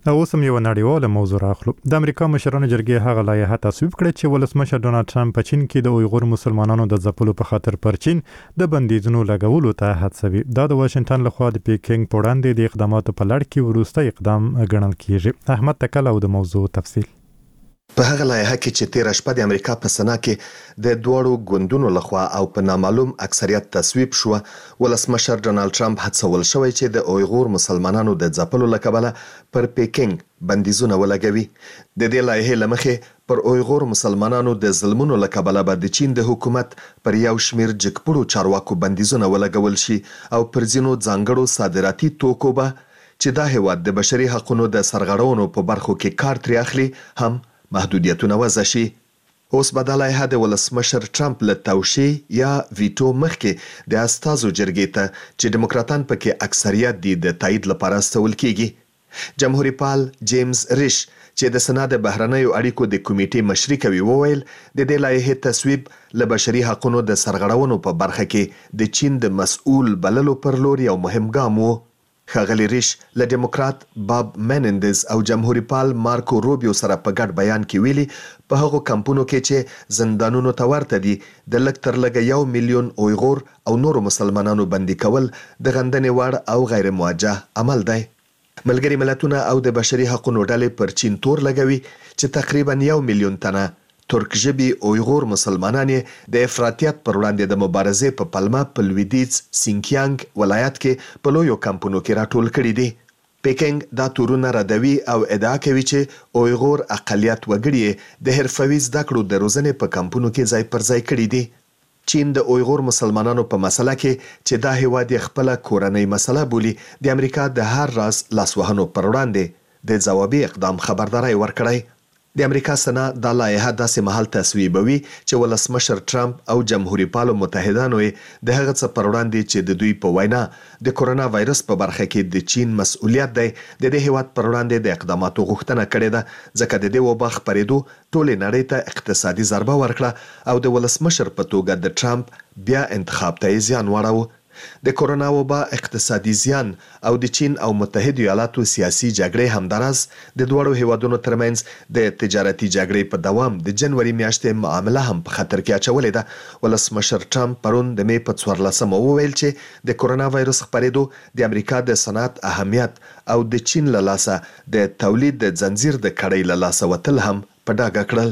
اوس هم یو نړیواله موضوع راخلو. د امریکا مشرانو جرګې هغه لایحه تصویب کړې چې ولسمشر ډونالد ټرمپ په چین کې د اویغور مسلمانانو د ځپلو په خاطر پر چین د بندیزونو لګولو ته هڅوي. دا د واشنگټن لخوا د پیکینګ په وړاندې د اقداماتو په لړ کې وروستی اقدام ګڼل کیږي. احمد تکل او د موضوع تفصیل. په هغه لایحه کې چې 13 شپه د امریکا په سنا کې د دوړو ګوندونو لخوا او په نامعلوم اکثریت تصویب شو، ولسمشر ډونالد ټرمپ هڅول شوی چې د اویغور مسلمانانو د ځپلو لکبله پر پیکینګ بندیزونه ولګوي. د دې لایحې لمخې پر اویغور مسلمانانو د ظلمونو لکبله به د چین د حکومت پر یو شمیر جګپړو چارواکو بندیزونه ولګول شي او پر ځینو ځانګړو صادراتي توکو به چې دا هیواد د بشري حقوقو د سرغړونو په برخو کې کار ترې اخلي هم محدودیتونه وضع شي. اوس به دا لایحه د ولسمشر ټرمپ له توشیح یا ویټو مخکې د استازو جرګې ته چې دیموکراتان پکې اکثریت دي د تایید لپاره استول کیږي. جمهوریت پال جیمز ریش چې د سنا د بهرنیو اړیکو د کمیټې مشري کوي وویل د دې لایحې تصویب له بشري حقوقو د سرغړونو په برخه کې د چین د مسؤل بللو پر لور یو مهم ګام و. ښاغلی ریش له ډیموکرات باب مینندز او جمهوریت پال مارکو روبیو سره په ګډ بیان کې ویلي په هغو کمپونو کې چې زندانونو ته ورته دي د لږ تر لږه 1 میلیون اویغور او نورو مسلمانانو بندي کول د غندنې وړ او غیر موجه عمل دی. ملګري ملتونه او د بشري حقوقو ډلې پر چین تور لګوي چې تقریبا 1 میلیون تنه ترک ژبي اویغور مسلمانان د افراطیت پر وړاندې د مبارزې په پلمه په لویدیځ سینکیانګ ولایت کې په لویو کمپونو کې راټول کړي دي. پیکینګ دا تورونه ردوي او ادعا کوي چې اویغور اقلیت وګړي د حرفوي زده کړو د روزنې په کمپونو کې ځای پر ځای کړي دي. چین د اویغور مسلمانانو په مسله کې چې دا هیواد خپل کورنۍ مسله بولي د امریکا د هر راز لاسوهنو پر وړاندې د ځوابي اقدام خبرداري ورکړی. د امریکا سنا د لایحه داسې مهال تصویبوي چې ولسمشر ټرمپ او جمهوریت پالو متحدانو د هغه څه پر وړاندې چې د دوی په وینا د کورونا وایرس په برخه کې د چین مسؤلیت دی د دې هیواد پر وړاندې د اقداماتو غوښتنه کړې ده، ځکه د دې وبا خپرېدو ټولې نړۍ ته اقتصادي ضربه ورکړه او د ولسمشر په توګه د ټرمپ بیا انتخاب ته زیان واړاوه. د کورونا وبا اقتصادي زیان او د چین او متحده ایالاتو سیاسي جګړې همدارس د دوړو هیوادونو ترمنځ د تجارتي جګړې په دوام د جنوري میاشتې معامله هم په خطر کې اچولې ده. ولسمشر ټرمپ پرون د می په 14 وویل چې د کورونا وایرس خپرېدو د امریکا د صنعت اهمیت او د چین له لاسه د تولید د زنجیر د کړۍ له لاسه وتل هم په ډاګه کړل.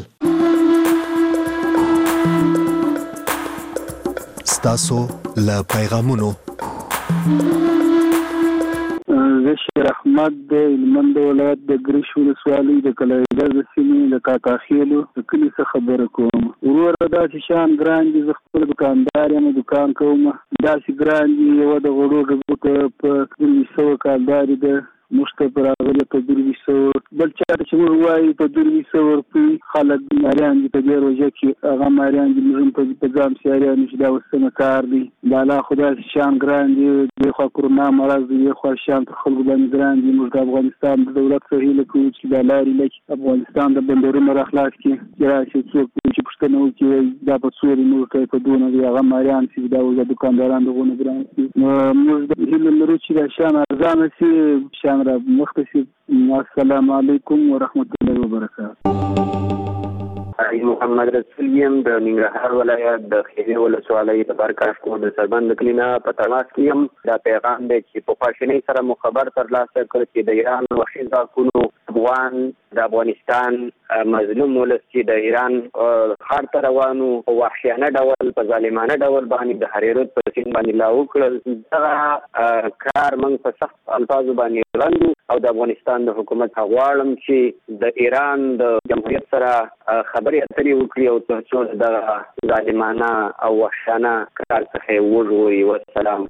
ستاسو له پیغامونو شیر احمد د هلمند ولایت د ګریش ولسوالۍ د کلایدر د سیمې له کاکاخیلو د کلي څخه خبره کوم. وروره داسې شیان ګران دي، زه خپل دوکاندار یم، دوکان کوم. داسې ګران دي، یوه د غوړو ډبو په 200 کالدارې ده، موږ ته په راغلې په 200، بل چا ته چې موږ وایي په 200 روپۍ. خلک ماریان دي په دې روژه کې، هغه ماریان دي موږ په ځان سیاریان چې دا اوس څنګه کار دی. د الله خدای شیان ګران دي، دې خوا کورونا مرض دی، دې خوا شیان تر خلکو باندې ګران دي. موږ د افغانستان د دولت څخه هیله کوو چې دا لارې لکه افغانستان د بندرونو راخلاص کړي، چې راشي څوک چې پوښتنه وکړي دا په څوري موږ ته په دونه دي، هغه ماریان چې دا اوس د دوکانداران دغونه ګران دي. موږ د هیله لرو چې دا شیان ارزانه شي. را مختصر. السلام علیکم ورحمت الله وبرکاته. محمد رسول یم د ننګرهار ولایت د خیمې ولسوالۍ د برکاش کور د سربند کلینا په تماس کې یم. دا پیغام دی چې په خواشینۍ سره مو خبر ترلاسه کړ چې د ایران وحشي ځواکونو افغان د افغانستان مظلوم ولس چې د ایران ښار ته روانو په وحشیانه ډول په ظالمانه ډول باندې د هریرود په سیند باندې لاهو کړل. دغه کار موږ په سخت الفاظو باندې غندو او د افغانستان د حکومت غواړم چې د ایران د جمهوریت سره خبرې اترې وکړي او تر څو دغه ظالمانه او وحشیانه کار څخه وژغوري. والسلام.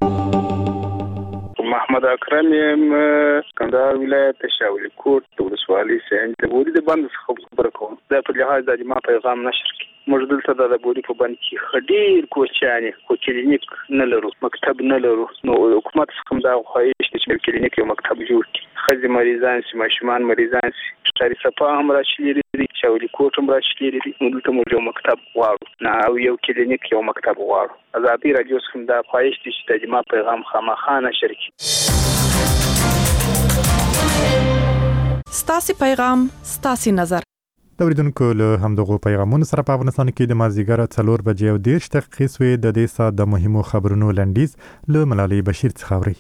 محمد اکرم یم، کندهار ولایت شاولی کوټ ولسوالۍ سیند د بوري د بند څخه خبره کوم. دا په لحاظ د ما پیغام نشر کړي. موږ دلته د بوري په بند کې ډېر کوچیانې خو کلینیک نه لرو، مکتب نه لرو. نو حکومت څخه دا خواهش دی چې کلینیک یو مکتب جوړ کړي، ښځې مریضان شي، ماشومان مریضان شي. شاري صفا هم راشلېدلي دي، شاولی کوټ هم راشلېدلي دي. نو دلته موږ یو مکتب غواړو او یو کلینیک یو مکتب غواړو. ازادي راډیو څخه دا خواهش دی چې د ما پیغام خامخا نشر کړي. ستاسي پیغام ستاسي نظر. د اوریدونکو له همدغو پیغامونو سره په افغانستان کې د مازدیګر 4:30 سوې د دې ساعت د مهمو خبرونو لنډیز له ملالۍ بشیر څخه اوري.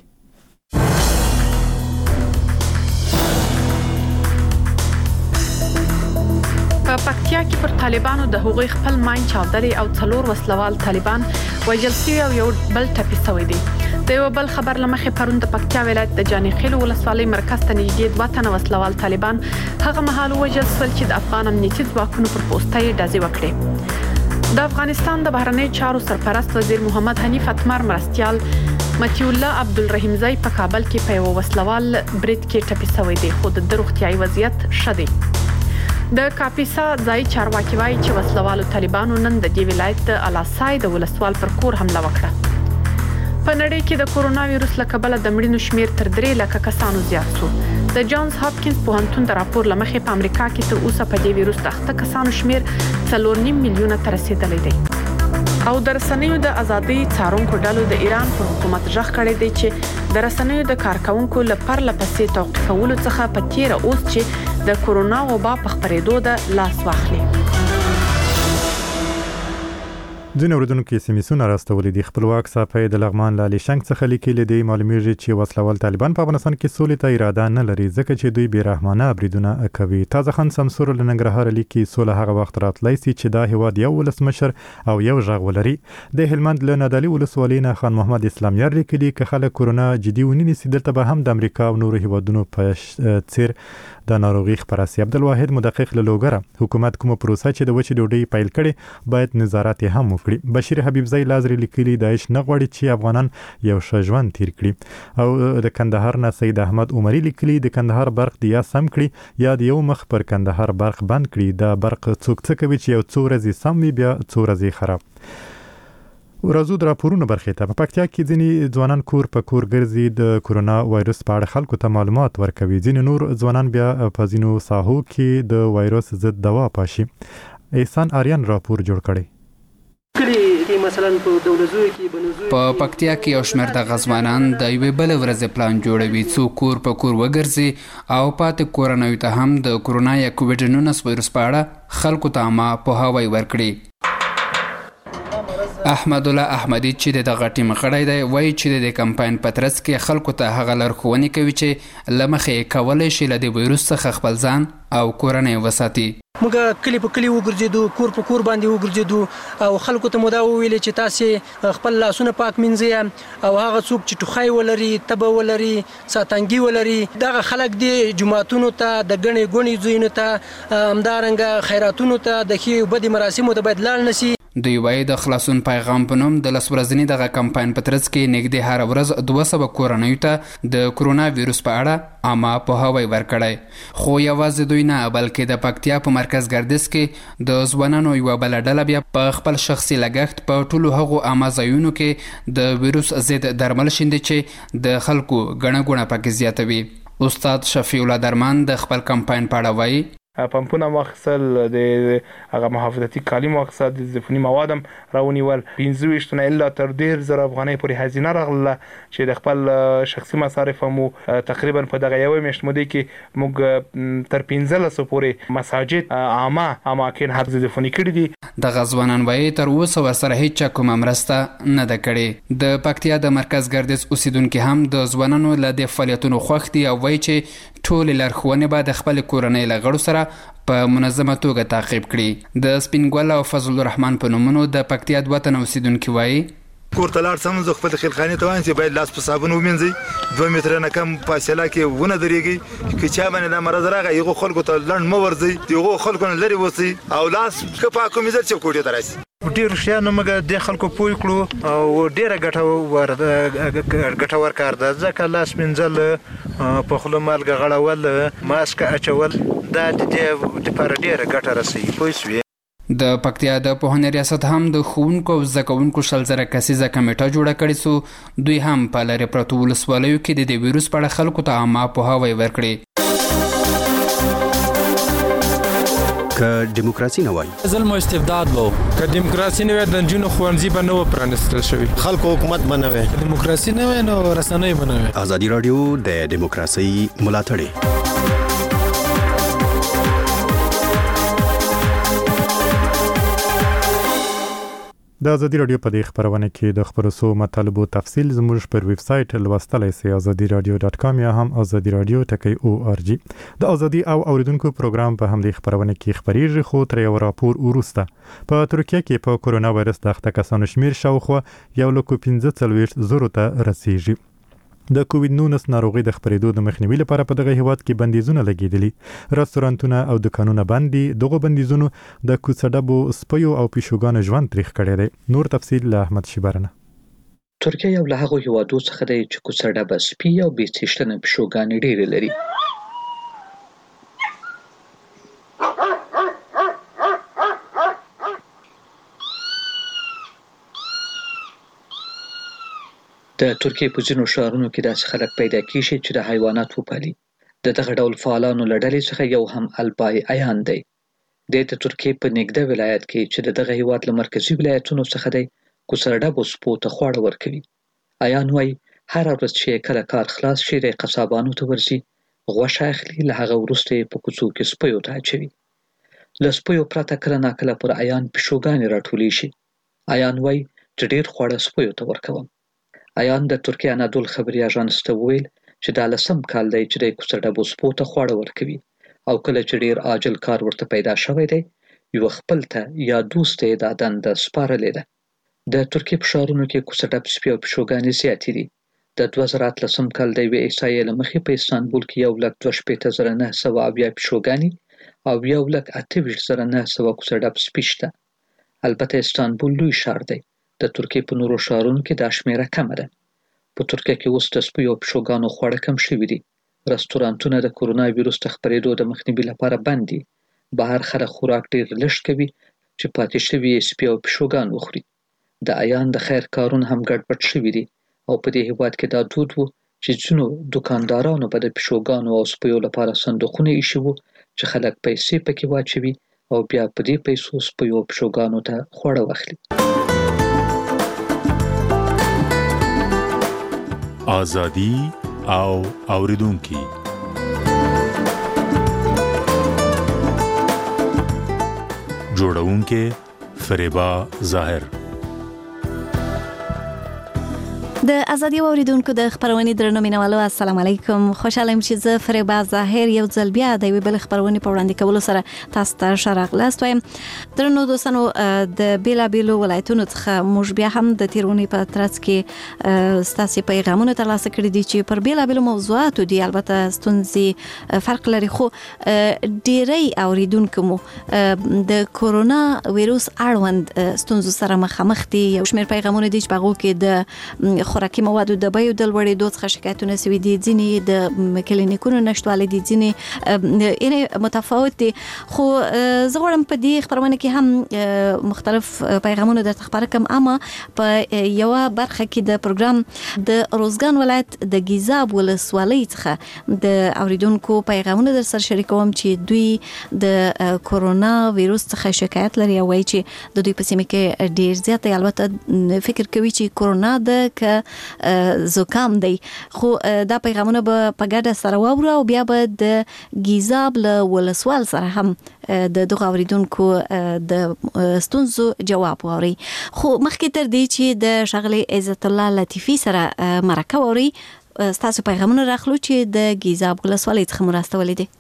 په پکتیا کې پر طالبانو د هغوی خپل ماین چاودلي او 4 وسلوال طالبان وژل شوي او یو بل ټپي شوی دی. د یو بل خبر لمخې پرون د پکتیا ولایت د جاني خیل ولسوالۍ مرکز ته نږدې 2 تنه وسلوال طالبان هغه مهال وژل شول چې د افغان امنیتي ځواکونو پر پوسټۍ ډزې وکړې. د افغانستان د بهرنی چارو سرپرست وزیر محمد حنیف اتمر مرستیال متي الله عبدالرحیم زئی په کابل کې په یو وسلوال برید کې ټپي شوی دی خو د روغتیايي وضعیت ښه دی. د کاپیسا ځای چارواکي وایي چې وسلوالو طالبانو نن د دې ولایت د الاسای د ولسوال پر کور حمله وکړه. په نړۍ کې د کورونا وایروس له کبله د مړینو شمیر تر 3 لک کسانو زیات شو. د جانز هاپکینز پوهنتون د راپور لمخې په امریکا کې تر اوسه په دې وایروس د اخته کسانو شمیر 4.5 میلیونه ته رسیدلی دی. او د رسنیو د ازادۍ څارونکو ډلو د ایران پر حکومت ژغ کړی دی چې د رسنیو د کارکونکو لپاره لپسې توقیفولو څخه په تیر اوس چې د کورونا وبا په خپرېدو د لاس واخلي. ځینې اوریدونکو سیمسونه راستولي دي. خپلواک صحافي د لغمان لالي شنګ څخه لیکلي دی معلومیږي چې وسلوال طالبان په افغانستان کې سولې ته اراده نه لري ځکه چې دوی بیرحمانه بریدونه کوي. تازه خان سمسور له ننګرهار لیکي سوله هغه وخت راتلی سي چې دا هیواد یو ولسمشر او یو ژغ ولري. د هلمند له نادعلي ولسوالۍ نه خان محمد اسلام یار لیکلي که خلک کورونا جدي ونیسي دلته به هم د امریکا او نورو هیوادونو په څیر د ناروغي خپره سي. عبدالواحد مدقق له لوګره حکومت کومه پروسه چې د وچې ډوډۍ پیل کړي باید نظارت هم وکړي. بشیر حبیبزی لازری لیکلي داعش نه غواړي چې افغانان یو ښه ژوند تیر کړي. او د کندهار نه سید احمد عمری لیکلي د کندهار برق د یا سم کړي یا د یو مخ پر کندهار برق بند کړي. دا برق څوک څه کوي چې یو څو ورځې سم وي بیا څو ورځې خراب. ورځو د راپورونو برخې ته په پکتیا کې ځینې ځوانان کور په کور ګرځي د کورونا وایروس په اړه خلکو ته معلومات ورکوي. ځینې نور ځوانان بیا په ځینو ساحو کې د وایروس ضد دوا پاشي. احسان آریان راپور جوړ کړي. په پکتیا کې یو شمېر د غزوانان د یوې بل ورځې پلان جوړوي څو کور په کور وګرځي او پاتې کورنۍ ته هم د کورونا یا کووډ-19 وایروس په اړه خلکو ته عامه پوهاوی ورکړي. احمد الله احمدی چې د غټي مخړی دی وایي چې د کمپاین پترس کې خلکو ته هغه لارښوونې کوي چې لمخې کولای شي له دې وایروس څخه خپل ځان او کورنۍ وساتي. موږ کلی په کلی وګرځېدو کور په کور باندې وګرځېدو او خلکو ته مو دا وویل چې تاسې خپل لاسونه پاک مینځئ او هغه څوک چې ټوخی ولري تبه ولري ساتنګي ولري دغه خلک دی جماعتونو ته د ګڼې ګوڼې ځایونو ته همدارنګه خیراتونو ته د ښې بدې مراسمو ته باید لاړ نه سي. دوی وایي د خلاصون پیغام په نوم د 10 ورځني دغه کمپاین په ترڅ کې نږدې هر ورځ 200 کورنیو ته د کورونا وایروس په اړه عامه پوهاوی ورکړی. خو یوازې دوی نه بلکې د پکتیا په مرکز ګردیز کې د ځوانانو یوه بله ډله بیا په خپل شخصي لګښت په ټولو هغو عامه ځایونو کې د وایروس ضد درمل شیندي چې د خلکو ګڼه ګوڼه پکې زیاتوي. استاد شفیع الله درمان د خپل کمپاین په اړه وایي پمپونه واخیستل د هغه محافظتي کالي واخیستل د ضفوني مواد هم راونیول 25 نه الا تر 10,000 افغانۍ پورې هزینه راغله چې د خپل شخصي مصارف مو تقریبا په دغه یو میاشت مودې کې موږ تر 1500 پورې مساجد عامه اماکن هر ضفوني کړي دي. د غزوانان وایي تر اوسه ورسره هیڅ کومه مرسته نه ده کړې. د پکتیا د مرکز ګردیز اوسیدونکو هم د ځوانانو له د فعالیتونو خوښ دي او وایي چې ټول لارښوونې به د خپل کورنۍ له غړو سره په منظمه توګه تعقیب کړي. د سپینګل او فضل الرحمن په نومونو د پکتیا 2 تنه اوسیدونکو وایي کور ته لاړ سم زه خپل خلخانې ته وایم چې باید لاس په صابون ومینځي 2 متره نه کم فاصله کې ونه درېږي که چا باندې دا مرض راغی یغو خلکو ته لړن مو ورځي یغو خلکو نه لري وسی او لاس که پاکو مزر چې کوټه دراسي ډیر شیانو موږ د خلکو پوي کړو او ډیره ګټور کار ده ځکه لاس منځل په خلو مالګه غړول ماسک اچول دا د لپاره ډیره ګټه رسوي پوه شوې. د پکتیا د پوهنې ریاست هم د ښوونکو او زده کوونکو 200 کسیزه کمیټه جوړه کړې څو دوی هم په لرې پرتو ولسوالیو کې د دې ویروس په اړه خلکو ته عامه پوهاوی ورکړي. که دیموکراسي نه وای ظلم او استبداد وو که دیموکراسي نه وای د نجونو ښوونځي به نه و پرانیستل شوي خلکو حکومت به نه وای دیموکراسي نه وای نو رسنۍ به نه وای. ازادي راډیو د دیموکراسي ملاتړ د ازادي رادیو په دې خبرونه کې د خبرو مطالبو تفصیل زموږ پر ویب سټ لوستلای شئ azadiradio.com یا هم azadiradio.org. د ازادي او اوریدونکو پروګرام په همدې خبرونه کې خبريږي خو تر یو راپور وروسته په ترکیه کې په کورونا وایرس د اخته کسانو شمیر شاوخوا 1.45 ته رسیږي. د کووډ-19 ناروغي د خپرېدو د مخنیوي لپاره په دغه هیواد کې بندیزونه لګیدلي. رستورانتونه او دکانونه بند دي. دغه بندیزونو د کوڅډبو سپیو او پیشوګانو ژوند تریخ کړی دی. نور تفصیل له احمد شیبرنه. ترکیه یو له هغو هیوادو څخه دی چې کوڅډبه سپی او بیڅښتنه پیشوګانې ډېرې لري. د ترکیه په ځینو ښارونو کې داسې خلک پیدا کیږي چې د حیوانات وپالي. د دغه ډول فعالانو له ډلې څخه یو هم البای ایان دی. د ترکیه په نګده ولایت کې چې د دغه هیواد له مرکزي ولایتونو څخه دی کوڅډبو سپو ته خواړه ورکوي. ایان وایي هر ورځ چې کله کار خلاص شي د قصابانو ته ورځي، غوښه اخلي، له هغه وروسته یې په کوڅو کې سپیو ته اچوي. له سپیو پرته کله ناکله پر ایان پیشوګانې راټولې شي. ایان وایي چې ډېر خواړه سپیو ته ورکوم. ایان د ترکیه انادول خبري اژانس ته وویل چې دا لسم کال دی چې د کوڅډبو سپو ته خواړه ورکوي او کله چې ډیر عاجل کار ورته پیدا شوی دی یو خپل ته یا دوست یې دا دنده سپارلې ده. د ترکیه په ښارونو کې کوڅډب سپي او پیشوګانې زیاتې دي. د 2013 کال د یوې احصایې له مخې په استانبول کې 1,62,900 پیشوګانې او 1,28,900 کوڅډب سپي شته. البته استانبول لوی ښار دی. د ترکیه په نورو ښارونو کې دا شمیره کمه ده. په ترکیه کې اوس د سپیو او پیشوګانو خواړه کم شوي دي. رستورانتونه د کورونا ویروس د خپرېدو د مخنیوي لپاره بند دي. بهر خلک خوراک ډېر لږ کوي چې پاتې شوي سپي او پیشوګان وخوري. د ایان د خیر کارونه هم ګډوډ شوي دي او په دې هیواد کې دا دود وو چې ځینو دکاندارانو به د پیشوګانو او سپیو لپاره صندوقونه ایښي وو چې خلک پیسې پکې واچوي او بیا په دې پیسو سپیو او پیشوګانو ته خواړه واخلي. آزادی او اوریدونکي جوړونکي فریبا ظاهر. د ازادي اوریدونکو د خبرونې درنو مینوالو السلام علیکم. خوشاله یم چې زه فریبا ظاهر یو ځل بیا د یوې بل خبرونې په وړاندې کولو سره تاسو ته ښه راغلاست وایم. درنو دوستانو د بیلابیلو ولایتونو څخه موږ بیا هم د تیرونې په ترڅ کې ستاسو پیغامونه ترلاسه کړي دي چې پر بیلابیلو موضوعاتو دي. البته ستونزې فرق لري خو ډیری اوریدونکو مو د کورونا ویروس اړوند ستونزو سره مخامخ دي. یو شمېر پیغامونه دي چې په هغو کې د خوراکي موادو د بیو د لوړېدو څخه شکایتونه سوي دي. ځینې د کلینیکونو نشتوالی دي، ځینې متفاوت دي. خو زه غواړم په دې خبرونه کې هم مختلف پیغامونه درته خبره کړم. اما په یوه برخه کې د پروګرام د روزګان ولایت د ګیزاب ولسوالۍ څخه د اوریدونکو پیغامونه در سره شریکوم چې دوی د کورونا ویروس څخه شکایت لري او وایي چې د دوی په سیمه کې ډیر زیات دی. البته فکر کوي چې کورونا د زکام دی. خو دا پیغامونه به په ګډه سره واورو او بیا به د ګیزاب له ولسوال سره هم د دغه اوریدونکو د ستونزو جواب واوري. خو مخکې تر دې چې د ښاغلي عزت الله لطیفي سره مرکه واوري ستاسو پیغامونه راخلو چې د ګیزاب ولسوالۍ څخه مو راستولي دي.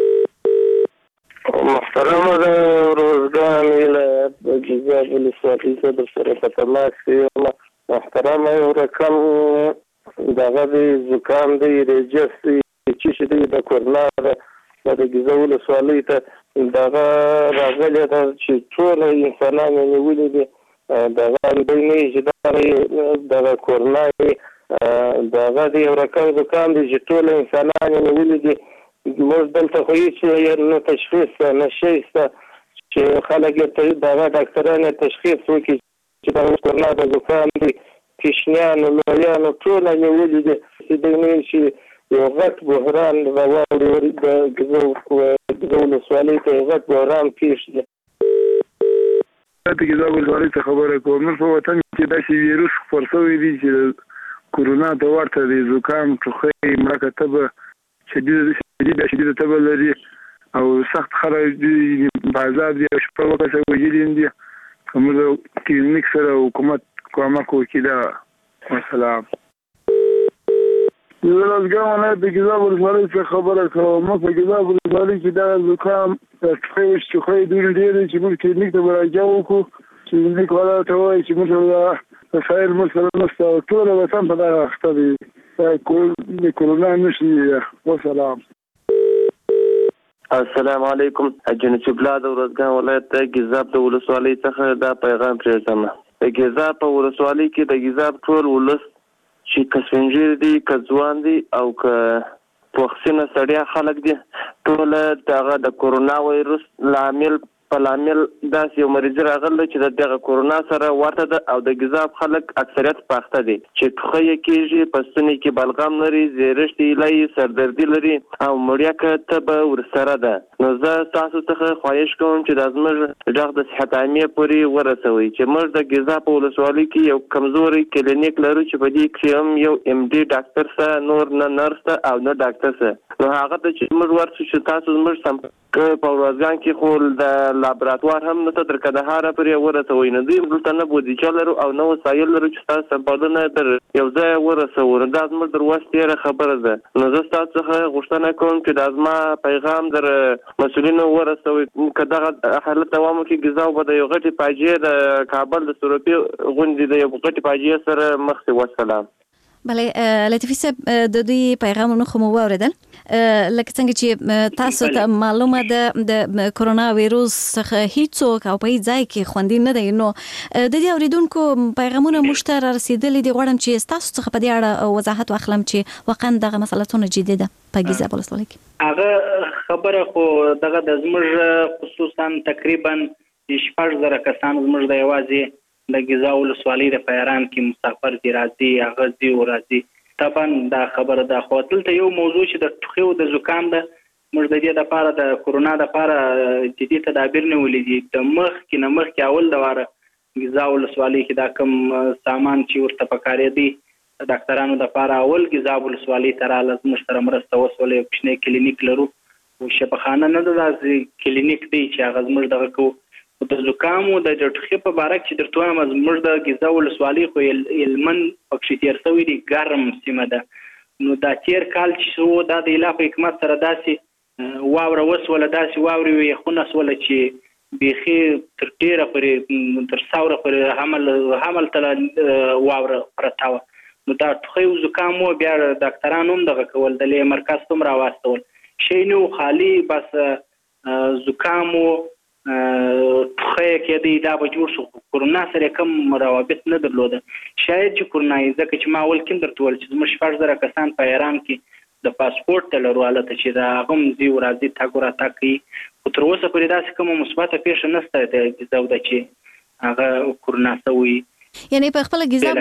محترمه د روزګان ولایت د ګیزاب ولسوالۍ څخه در سره په تماس کې یم. محترمه یو رقم دغه د زکام دی، رجس دی، چې دی د کورونا د ګیزاب ولسوالۍ ته دغه راغلی ده چې ټول انسانان یې نیولي دي. دغه دوی نه چې دغه کورونا دغه د یو رقم زکام دی چې ټول انسانان یې نیولي دي. موږ دلته خو هېڅ نه تشخیص نه شی شته چې خلک یې دغه ډاکټران یې تشخیص وکړي چې دا کورونا د زکام دی. کشنیانو لویانو ټول نیولي دي چې دوی نه چې یو غټ بحران راواړي د ګیزاب ولسوالۍ ته یو غټ بحران پېښ دی. د ګیزاب ولسوالۍ څخه خبره کوم. نن په وطن کې داسې ویروس خپور شوی دی چې کورونا ته ورته دی. زکام، ټوخی، مړه تبه، شدیده تبه لري او سخت خلک دي، بازار دي، شپه وکړه ویلي دي موږ کلینیک سره حکومت کومک وکړي. والسلام. زه لږه ولایت د ګیزاب ولسوالۍ څخه خبره کوم. موږ په ګیزاب ولسوالۍ کې دا زکام ټوخی ډېر دی چې موږ کلینیک ته مراجعه وکړو چې کلینیک والا ته وایي چې موږ وسایل موږ سره نشته او ټول وطن په دغه اخته دی د کرونا نشي. والسلام. السلام علیکم. جنوب بلا د ورځګان ولایت د ګیزاب د ولسوالۍ څخه دا پیغام پرېږدم. د ګیزاب په ولسوالۍ کې د ګیزاب ټول ولس چې کسنجیر دي کځوان دي او که پوښتنه سړیا خلک دي ټول دغه د کرونا وایرس لامل داسې یو مریض راغلی چې دغه کرونا سره ورته ده او د ګیزاب خلک اکثریت پاخته دي چې ټوخی یې کېږي، په ستوني کې بلغم لري، زیرشت ایله سردردي لري او مړیکه تبه ورسره ده. نو زه تاسو څخه خواهش کوم چې دا زموږ غږ د صحت عامې پورې ورسوئ چې موږ د ګیزاب په ولسوالۍ کې یو کمزوری کلینیک لرو چې په دې کې هم یو ام ډي ډاکټر سره نور نه نرس ته او نه ډاکټر سره. نو هغه ته چې موږ ورسو چې تاسو زموږ سم په ورځګان کې خو د لابراتوار هم نته تر کندهار پورې ورسوي. نه دوی دلته نه بودیجه لرو او نه وسایل لرو چې تاسو سمپلونه در یو ځای ورسوو. دا زموږ در وس تېره خبره ده. نو زه تاسو څخه غوښتنه کوم چې دا زما پیغام در مسؤلینو ورسوي. که دغه حالت دوام وکړي ګیزاب به د یو غټې فاجعې د کابل د سروپي غونډې د یو غټې فاجعې سره مخ شي. والسلام. بله لطیفي صاحب د دوی پیغامونه خو مو واوریدل. لکه څنګه چې تاسو ته معلومه ده د کرونا وایروس څخه هیڅوک او په هیڅ ځای کې خوندي نه دی. نو د دې اوریدونکو پیغامونه موږ ته رارسېدلي دي. غواړم چې تاسو څخه په دې اړه وضاحت واخلم چې واقعا دغه مسله څونه جدي ده په ګیزاب ولسوالۍ کې. هغه خبره خو دغه د زموږ خصوصا تقریبا 6,000 کسان زموږ د یوازې د ګیزاب ولسوالۍ د پیران کې مسافر دي راځي هغه ځي او راځي. طبعا دا خبره ده خو دلته یو موضوع چې د ټوخي او د زکام ده موږ د دې لپاره د کرونا لپاره جدي تدابیر نیولي دي. د مخکې اول د واره ګیزاب ولسوالۍ کې دا کوم سامان چې ورته پکارېدي د ډاکټرانو لپاره اول ګیزاب ولسوالۍ ته راغله. موږ سره مرسته وسوله. یو کوچنی کلینیک لرو او شفاخانه نه ده، داسې کلینیک دی چې هغه زموږ دغه کوو. د زکام او د ټوخي په باره کې چې درته وایم زموږ د ګیزاب ولسوالۍ خو هلمند پکښې تېر شوی دی، ګرم سیمه ده. نو دا تېر کال چې شو دا د الله په حکمت سره داسې واوره وسوله، داسې واورې وې یخونه سوله چې بیخي تر ډېره پورې تر ساوره پورې حمل ته واوره پرته وه. نو دا ټوخی او زکام و بیا ډاکټران هم دغه کول د مرکز ته هم راواستول. شی نه و خالي بس زکام و ټوخی کېدی دا به جوړ شو. کرونا سره کوم روابط نه درلوده. شاید چې کرونا ځکه چې ما اول کې درته وویل چې زموږ 6,000 کسان په ایران کې د پاسپورټ ته لرو هلته چې د هغه هم ځي او راځي تګ او راتګ کوي. خو تر اوسه پورې داسې کومه مثبته پیښه نشته د ګیزاب ده چې هغه کرونا شوی. یعنی په خپل ګیزاب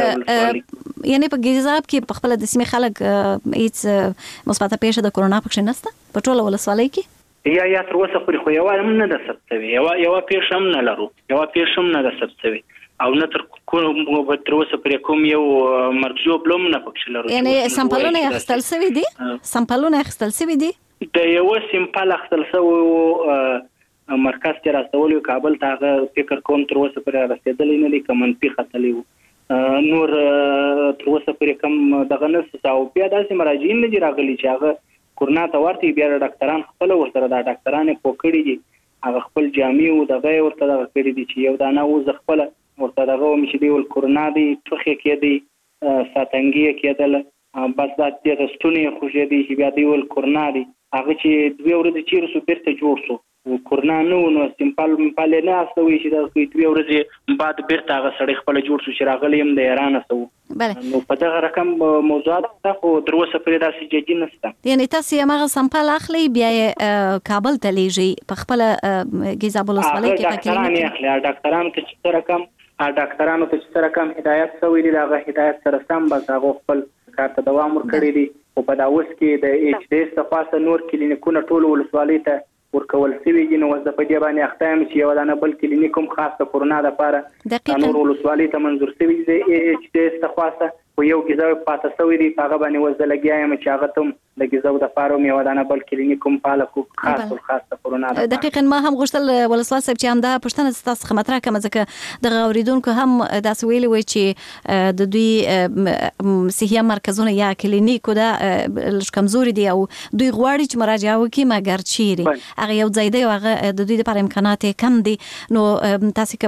کې په خپل د سیمې خلک هیڅ مثبته پیښه د کرونا پکښې نشته په ټوله ولسوالۍ کې؟ یا تر اوسه پورې خو یوه هم نه ده ثبت شوې، یوه پیښه هم نه لرو، یوه پیښه هم نه ده ثبت شوې او نه تر اوسه پورې کوم یو مرګ ژوبل هم نه پکښې لرو. یعنی سمپلونه اخیستل شوي دي؟ سمپلونه اخیستل شوي دي؟ د یوه سمپل اخیستل شوی مرکز کې راستولی و کابل ته، هغه فکر کوم تر اوسه پورې رسېدلی نه دی که منفي ختلی و. نور تر اوسه پورې کوم دغه نشته او بیا داسې مراجعین نه دي راغلي چې هغه کرونا ته ورته بیا ډاکټران خپل ورسره دا ډاکټران پوه کړي دي، هغه خپل جامې او دغه ورته دغه کړي دي چې یو دانه و خپل ورته دغه وم چې دی ول کرونا دی ټوخی کېدی ساتنګي کېدل بس دا د ستوني خوږېدي چې بیا دی ول کرونا دی. هغه چې 2 ورځې چیرې شو بیرته جوړ شو او کرونا نه نو سمپل نه استوي چې دا 2 ورځې بعد بیرته هغه سړی خپل جوړ شو چې راغلی هم د ایران استو. نو په دغه رقم موضوعات خو در اوسه پورې داسې جدي نشته. یعنی تاسو هغه سمپل اخلي بیا کابل ته لیږي په خپل ګیزاب ولسوالۍ کې په کلینیک اخلي ډاکټرانو ته چې سره کم هدایت شوی دی هغه هدایت سره سم بس هغه خپل کار ته دوام ورکړی دی. او په دا اوس کې د ایچ ډي څخه نور کلینیکونه ټول ولسوالۍ ته ورکول شوي دي. نو اوس د په دې باندې اخته یم چې یو دانه بل کلینیک هم خاص د کرونا لپاره نور ولسوالۍ ته منظور شوي دي ایچ ډي څخه خو یو غذا پاتې سوی دی هغه باندې وزلګیا یم چې هغه ته د غذا د فارو میوادانه بل کلینیک کوم پاله کو خاص کرونا دقیقاً ما هم غوښتل ولسوال صاحب چې هم دا پښتنه تاسو خمتره کوم ځکه د اوریدونکو هم داس ویلي وي چې د دوی صحي مرکزونه یا کلینیکو دا لږ کمزوري دي او دوی غواړي چې مراجعه وکړي مګر چیرې هغه یو ځای دی او هغه د دوی لپاره امکانات کم دي نو تاسو